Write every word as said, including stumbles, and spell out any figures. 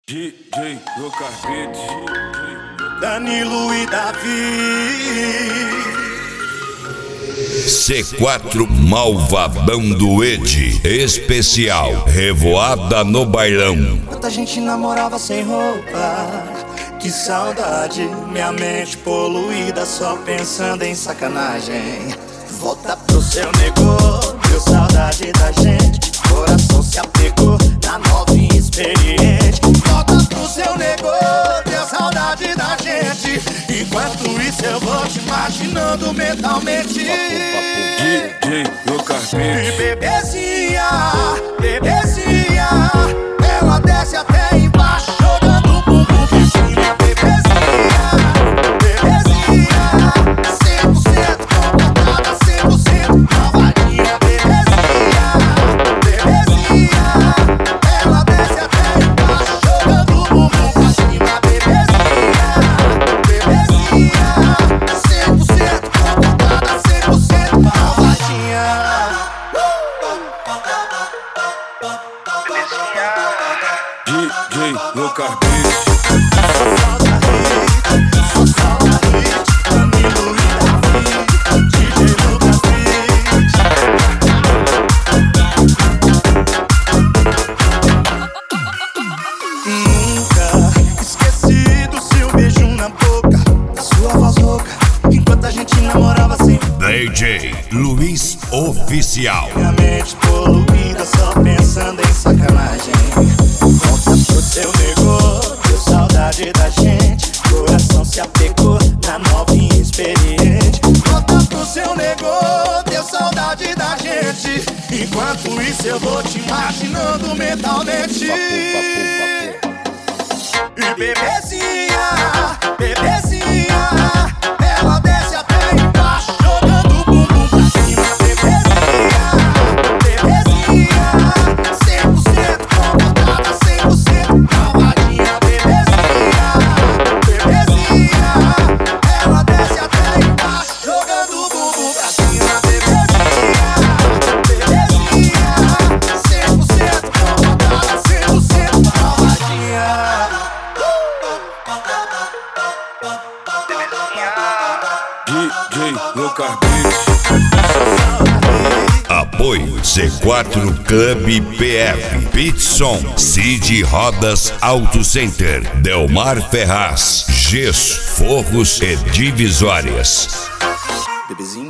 D J no carpete, Danilo e Davi. C quatro Malvadão do Ed, especial Revoada no Bailão. Quanta gente namorava sem roupa, que saudade, minha mente poluída só pensando em sacanagem. Volta pro seu negócio, deu saudade da gente, coração se apegou na novinha experiente. Volta pro seu negócio, deu saudade da gente, enquanto isso eu vou te imaginando mentalmente. D J no E carpete, bebezinha, bebezinha, ela desce até embaixo, jogando o bumbum pra cima. Bebezinha, bebezinha, cem por cento comportada, cem por cento malvadinha. Bebezinha, bebezinha, ela desce até embaixo, jogando o bumbum pra cima. Bebezinha, bebezinha, cem por cento comportada, cem por cento malvadinha. D J no carpete, Nunca esqueci do seu beijo na boca, da sua voz rouca, enquanto a gente namorava sem D J Luiz Oficial. minha mente poluída só pensando em sacanagem. Volta pro seu negócio, deu saudade da gente, coração se apegou na novinha experiente. Volta pro seu negócio, deu saudade da gente, enquanto isso eu vou te imaginando mentalmente. E bebezinha, bebezinha, ela desce até embaixo, jogando o bumbum pra cima. Bebezinha, bebezinha, cem por cento comportada, cem por cento malvadinha. Bebezinha, bebezinha, ela desce até embaixo, jogando o bumbum pra cima. Bebezinha, bebezinha, cem por cento comportada, cem por cento malvadinha. D J no carpete, Apoio C quatro Club P F, Pitson, Cid Rodas Auto Center, Delmar Ferraz, Gesso, Forros e Divisórias. Bebezinho.